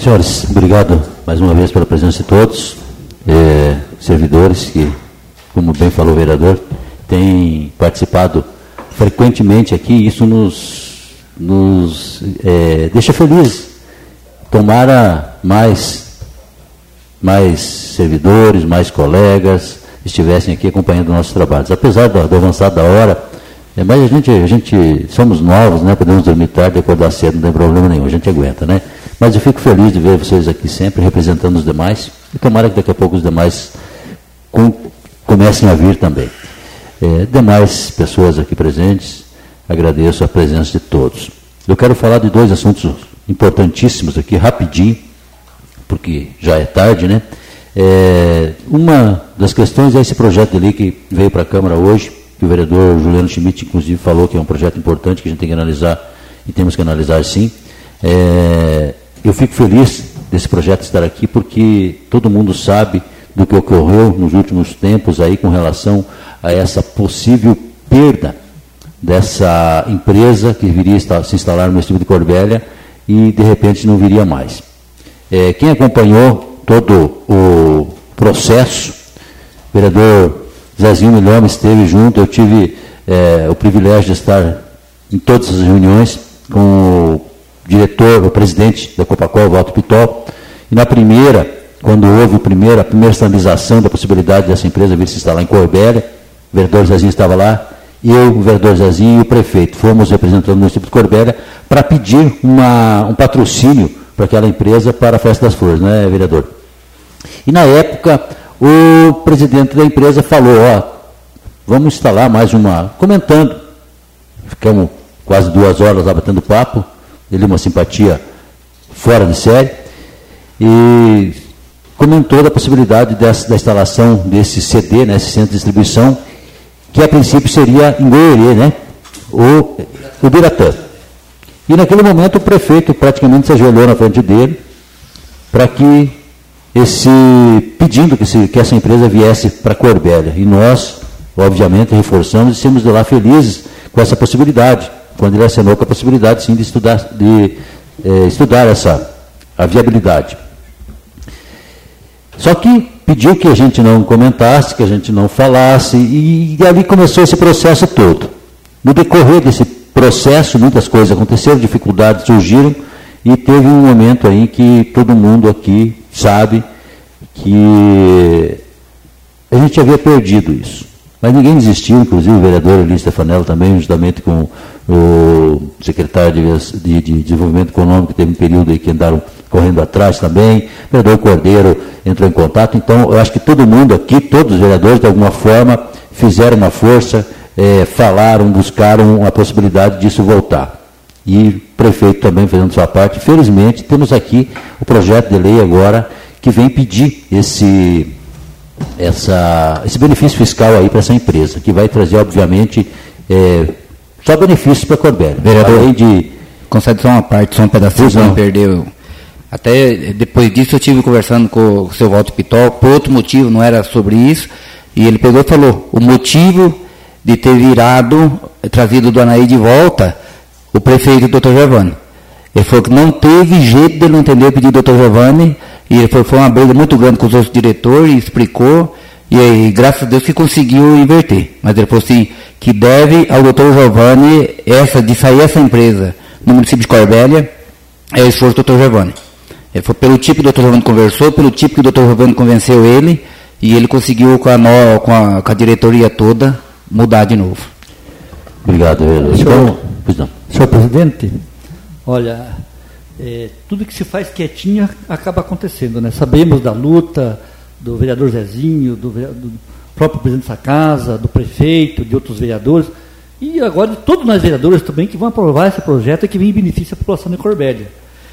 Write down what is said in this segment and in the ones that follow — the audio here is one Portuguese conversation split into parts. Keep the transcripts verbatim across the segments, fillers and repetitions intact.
Senhores, obrigado mais uma vez pela presença de todos, é, servidores que, como bem falou o vereador, têm participado frequentemente aqui. Isso nos, nos é, deixa felizes. Tomara mais, mais servidores, mais colegas estivessem aqui acompanhando nossos trabalhos. Apesar do, do avançado da hora, é, mas a gente, a gente somos novos, né? Podemos dormir tarde e acordar cedo, não tem problema nenhum, a gente aguenta, né? Mas eu fico feliz de ver vocês aqui sempre representando os demais, e tomara que daqui a pouco os demais com, comecem a vir também. É, demais pessoas aqui presentes, agradeço a presença de todos. Eu quero falar de dois assuntos importantíssimos aqui, rapidinho, porque já é tarde, né? É, uma das questões é esse projeto de lei que veio para a Câmara hoje, que o vereador Juliano Schmidt, inclusive, falou que é um projeto importante, que a gente tem que analisar, e temos que analisar sim. É, eu fico feliz desse projeto estar aqui, porque todo mundo sabe do que ocorreu nos últimos tempos aí com relação a essa possível perda dessa empresa que viria se instalar no município de Corbélia e, de repente, não viria mais. É, quem acompanhou todo o processo, o vereador Zezinho Milhome esteve junto, eu tive é, o privilégio de estar em todas as reuniões com o diretor, o presidente da Copacol, Walter Pitol, e na primeira, quando houve a primeira, a primeira sinalização da possibilidade dessa empresa vir se instalar em Corbélia, o vereador Zezinho estava lá, eu, o vereador Zezinho e o prefeito, fomos representando o município de Corbélia para pedir uma, um patrocínio para aquela empresa para a Festa das Flores, né, vereador? E na época, o presidente da empresa falou, ó, vamos instalar mais uma, comentando, ficamos quase duas horas lá batendo papo, ele uma simpatia fora de série, e comentou da possibilidade dessa, da instalação desse C D, né, esse centro de distribuição, que a princípio seria em Goierê, né, o, o Biratã. E naquele momento o prefeito praticamente se ajoelhou na frente dele para que esse, pedindo que, se, que essa empresa viesse para Corbélia. E nós, obviamente, reforçamos e estamos de lá felizes com essa possibilidade, quando ele assinou com a possibilidade, sim, de estudar, de, eh, estudar essa, a viabilidade. Só que pediu que a gente não comentasse, que a gente não falasse, e, e ali começou esse processo todo. No decorrer desse processo, muitas coisas aconteceram, dificuldades surgiram, e teve um momento aí que todo mundo aqui sabe que a gente havia perdido isso. Mas ninguém desistiu, inclusive o vereador Eli Stefanello também, juntamente com o secretário de, de, de Desenvolvimento Econômico, que teve um período aí que andaram correndo atrás também, o vereador Cordeiro entrou em contato. Então, eu acho que todo mundo aqui, todos os vereadores, de alguma forma, fizeram uma força, é, falaram, buscaram a possibilidade disso voltar. E o prefeito também fazendo sua parte. Felizmente, temos aqui o projeto de lei agora que vem pedir esse, essa, esse benefício fiscal aí para essa empresa, que vai trazer, obviamente, é, só benefícios para a Corbélia. Vereador, além de... consegue só uma parte, só um pedacinho, não. não perdeu. Até depois disso eu estive conversando com o seu Walter Pitol, por outro motivo, não era sobre isso, e ele pegou e falou, o motivo de ter virado, trazido do Anaí de volta, o prefeito, doutor Giovanni. Ele falou que não teve jeito de ele não entender o pedido do doutor Giovanni, e ele falou, foi uma briga muito grande com os outros diretores, explicou, e aí, graças a Deus, que conseguiu inverter. Mas ele falou assim, que deve ao doutor Giovanni, essa, de sair essa empresa no município de Corbélia, é o esforço do doutor Giovanni. Ele falou, pelo tipo que o doutor Giovanni conversou, pelo tipo que o doutor Giovanni convenceu ele, e ele conseguiu, com a, no, com a, com a diretoria toda, mudar de novo. Obrigado, vereador. Então, pois não. Senhor presidente, olha, é, tudo que se faz quietinho acaba acontecendo, né? Sabemos da luta do vereador Zezinho, do, do próprio presidente dessa casa, do prefeito, de outros vereadores, e agora de todos nós vereadores também que vão aprovar esse projeto que vem em benefício à população de Corbélia.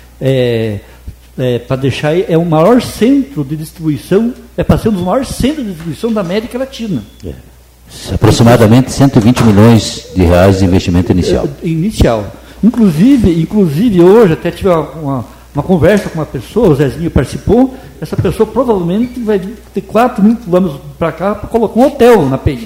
É, é, para deixar, é o maior centro de distribuição, é para ser um dos maiores centros de distribuição da América Latina. É. Aproximadamente cento e vinte milhões de reais de investimento inicial. É, inicial. Inclusive, inclusive hoje até tive uma, uma, uma conversa com uma pessoa, o Zezinho participou, essa pessoa provavelmente vai ter quatro mil quilômetros para cá para colocar um hotel na Penha.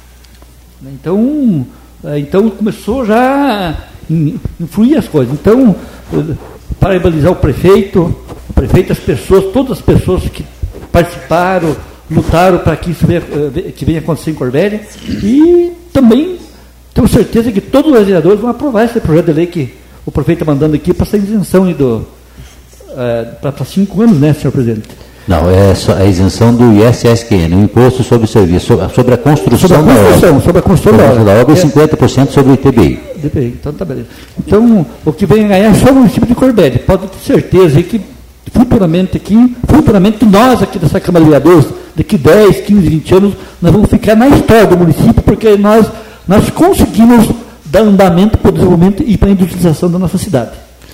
Então, então começou já a influir as coisas. Então, parabenizar o prefeito, prefeito, as pessoas, todas as pessoas que participaram, lutaram para que isso venha, que venha acontecer em Corbélia, e também tenho certeza que todos os vereadores vão aprovar esse projeto de lei que o prefeito está mandando aqui para essa isenção do, uh, para cinco anos, né, senhor presidente? Não, é a isenção do I S S Q N, o Imposto sobre o Serviço, sobre a construção, sobre a construção da obra. Sobre a construção sobre da obra. e cinquenta por cento sobre o I T B I. I T B I, então tá beleza. Então, o que vem a ganhar é só o município de Corbélia. Pode ter certeza que futuramente aqui, futuramente nós aqui dessa Câmara de Vereadores, daqui dez, quinze, vinte anos, nós vamos ficar na história do município, porque nós, nós conseguimos dar andamento para o desenvolvimento e para a industrialização da nossa cidade.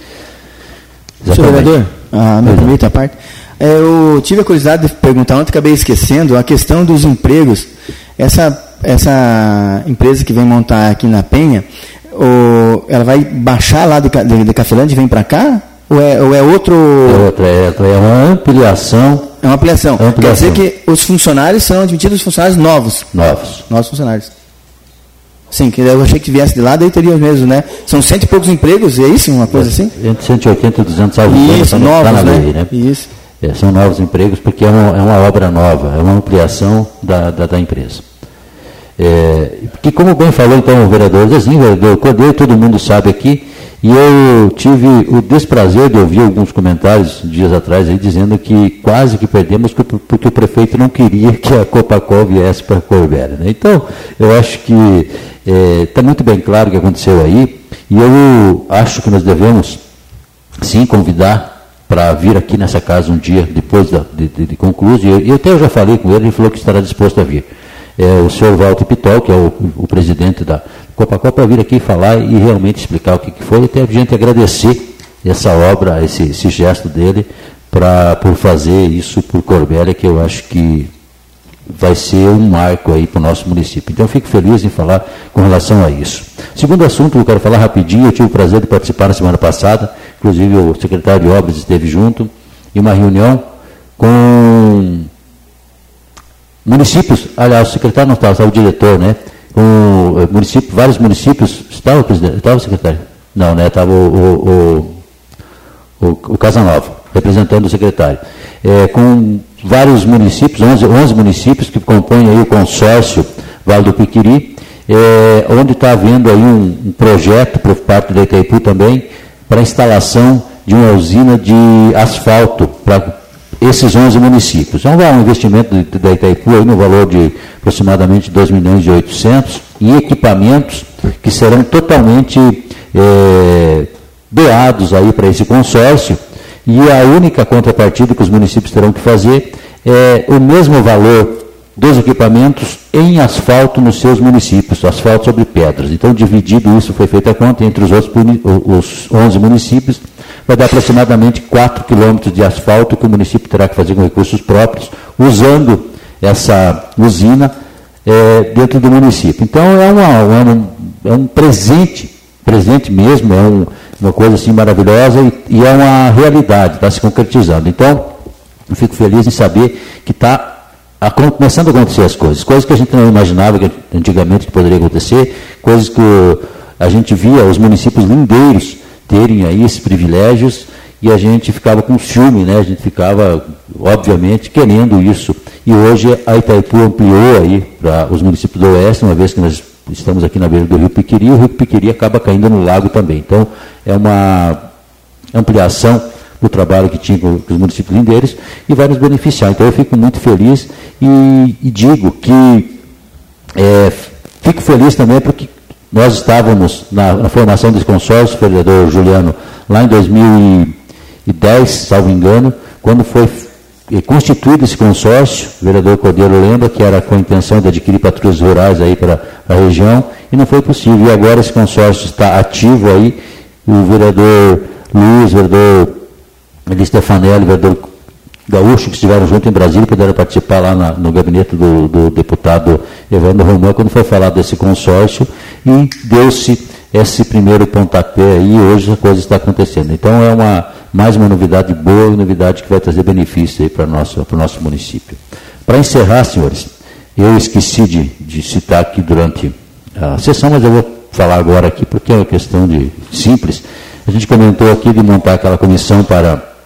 Senhor vereador, a minha primeira parte, eu tive a curiosidade de perguntar ontem, acabei esquecendo, a questão dos empregos. Essa, essa empresa que vem montar aqui na Penha, ou ela vai baixar lá de, de, de Cafelândia e vem para cá? Ou é, ou é outro... É outra, é, é uma ampliação. É uma ampliação. É uma ampliação. Quer dizer que os funcionários serão admitidos, os funcionários novos? Novos. Novos funcionários. Sim, que eu achei que viesse de lá, daí teria mesmo, né? São cento e poucos empregos, é isso? Uma coisa assim? Entre cento e oitenta e duzentos salvos. Isso, tá novos, na né? lei, né? Isso. É, são novos empregos porque é uma, é uma obra nova, é uma ampliação da, da, da empresa. É, que como bem falou então o vereador Zezinho, o vereador Cordeiro, todo mundo sabe aqui, e eu tive o desprazer de ouvir alguns comentários dias atrás aí dizendo que quase que perdemos porque o prefeito não queria que a Copacol viesse para Corbélia, né? Então, eu acho que está é, muito bem claro o que aconteceu aí, e eu acho que nós devemos sim convidar para vir aqui nessa casa um dia depois da, de, de, de concluído, e eu até eu já falei com ele, ele falou que estará disposto a vir. É, o senhor Walter Pitol, que é o, o presidente da Copacol, para vir aqui falar e realmente explicar o que, que foi, e até a gente agradecer essa obra, esse, esse gesto dele, pra, por fazer isso por Corbélia, que eu acho que vai ser um marco aí para o nosso município. Então, eu fico feliz em falar com relação a isso. Segundo assunto, eu quero falar rapidinho, eu tive o prazer de participar na semana passada, inclusive o secretário de Obras esteve junto, em uma reunião com municípios, aliás, o secretário não estava, estava o diretor, né? Com município, vários municípios, estava o presidente, estava o secretário? Não, né? Estava o, o, o, o Casanova, representando o secretário. É, com vários municípios, onze, onze municípios que compõem aí o consórcio Vale do Piquiri, é, onde está havendo aí um, um projeto por parte da Itaipu também, para a instalação de uma usina de asfalto para esses onze municípios. Então, há um investimento da Itaipu aí no valor de aproximadamente dois milhões e oitocentos em equipamentos que serão totalmente é, doados aí para esse consórcio, e a única contrapartida que os municípios terão que fazer é o mesmo valor dos equipamentos em asfalto nos seus municípios, asfalto sobre pedras. Então, dividido isso, foi feita a conta entre os, outros, os onze municípios, vai dar aproximadamente quatro quilômetros de asfalto que o município terá que fazer com recursos próprios, usando essa usina é, dentro do município. Então, é, uma, uma, é um presente, presente mesmo, é um, uma coisa assim maravilhosa e, e é uma realidade, está se concretizando. Então, eu fico feliz em saber que está a, começando a acontecer as coisas, coisas que a gente não imaginava que antigamente que poderia acontecer, coisas que a gente via os municípios lindeiros terem aí esses privilégios, e a gente ficava com ciúme, né? A gente ficava, obviamente, querendo isso. E hoje a Itaipu ampliou aí para os municípios do Oeste, uma vez que nós estamos aqui na beira do Rio Piquiri, o Rio Piquiri acaba caindo no lago também. Então, é uma ampliação do trabalho que tinha com os municípios lindeiros e vai nos beneficiar. Então, eu fico muito feliz e, e digo que é, fico feliz também porque nós estávamos na, na formação desse consórcio, o vereador Juliano, lá em dois mil e dez, salvo engano, quando foi constituído esse consórcio, o vereador Cordeiro lembra que era com a intenção de adquirir patrulhas rurais aí para a região, e não foi possível. E agora esse consórcio está ativo aí, o vereador Luiz, o vereador Eli Stefanelli, o vereador Gaúcho, que estiveram junto em Brasília, puderam participar lá na, no gabinete do, do deputado Evandro Romão, quando foi falado desse consórcio, e deu-se esse primeiro pontapé aí, e hoje a coisa está acontecendo. Então, é uma, mais uma novidade boa, uma novidade que vai trazer benefício aí para o nosso, para o nosso município. Para encerrar, senhores, eu esqueci de, de citar aqui durante a sessão, mas eu vou falar agora aqui, porque é uma questão de simples. A gente comentou aqui de montar aquela comissão para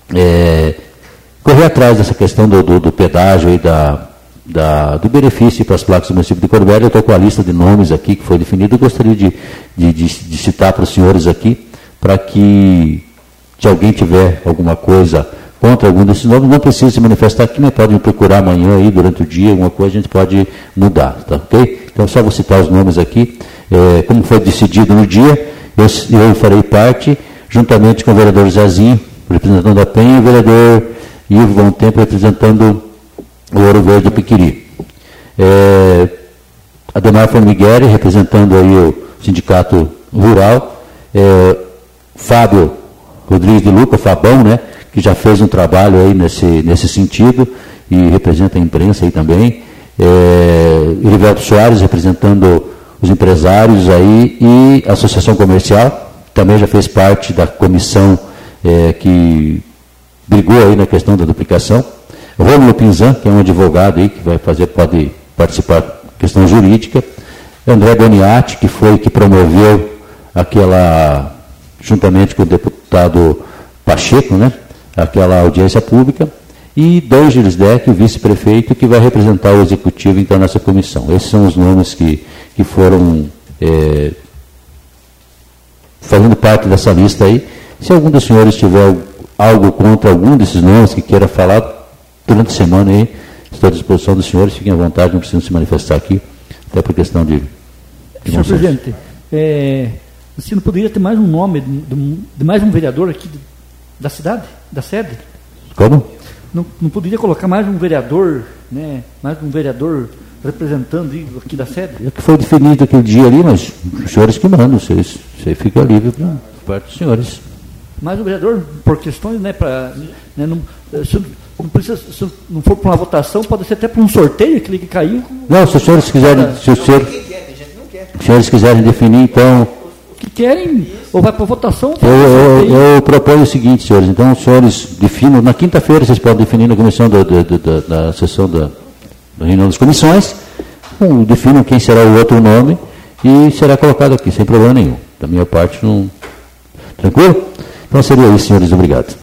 é, correr atrás dessa questão do, do, do pedágio e da, da, do benefício para as placas do município de Corubera. Eu estou com a lista de nomes aqui que foi definida. Eu gostaria de, de, de, de citar para os senhores aqui, para que, se alguém tiver alguma coisa contra algum desses nomes, não precisa se manifestar aqui, mas pode me procurar amanhã aí, durante o dia, alguma coisa a gente pode mudar, tá ok? Então, só vou citar os nomes aqui. É, como foi decidido no dia, eu, eu farei parte, juntamente com o vereador Zezinho, representando a Penha, e o vereador Ivo Bom Tempo, representando o Ouro Verde do Piquiri. É, Ademar Formigueri, representando aí o Sindicato Rural. É, Fábio Rodrigues de Luca, Fabão, né, que já fez um trabalho aí nesse, nesse sentido, e representa a imprensa aí também. É, Irivelto Soares, representando os empresários aí, e a Associação Comercial, também já fez parte da comissão é, que brigou aí na questão da duplicação. Rômulo Pinzan, que é um advogado aí, que vai fazer, pode participar da questão jurídica. André Boniatti, que foi que promoveu aquela, juntamente com o deputado Pacheco, né, aquela audiência pública. E Dom Gilisdeck, o vice-prefeito, que vai representar o executivo então nessa comissão. Esses são os nomes que, que foram é, fazendo parte dessa lista aí. Se algum dos senhores tiver algo contra algum desses nomes que queira falar durante a semana aí, estou à disposição dos senhores, fiquem à vontade, não precisam se manifestar aqui, até por questão de... de Senhor presidente, é, você não poderia ter mais um nome de, de mais um vereador aqui de, da cidade, da sede? Como? Não, não poderia colocar mais um vereador, né, mais um vereador representando aqui da sede? É que foi definido aquele dia ali, mas os senhores que mandam, vocês, você fica livre para parte dos senhores. Mais um vereador, por questões, né, para... Né, não, se, não, precisa, se não for para uma votação, pode ser até para um sorteio, aquele que caiu. Não, se os senhores quiserem... Se os senhores, se os senhores quiserem definir, então... Que querem, ou vai para votação? Eu, eu, eu proponho o seguinte, senhores, então os senhores definam, na quinta-feira vocês podem definir na comissão do, do, do, da, da sessão da, da reunião das comissões, um, definam quem será o outro nome e será colocado aqui, sem problema nenhum. Da minha parte, não... Tranquilo? Então seria isso, senhores, obrigado.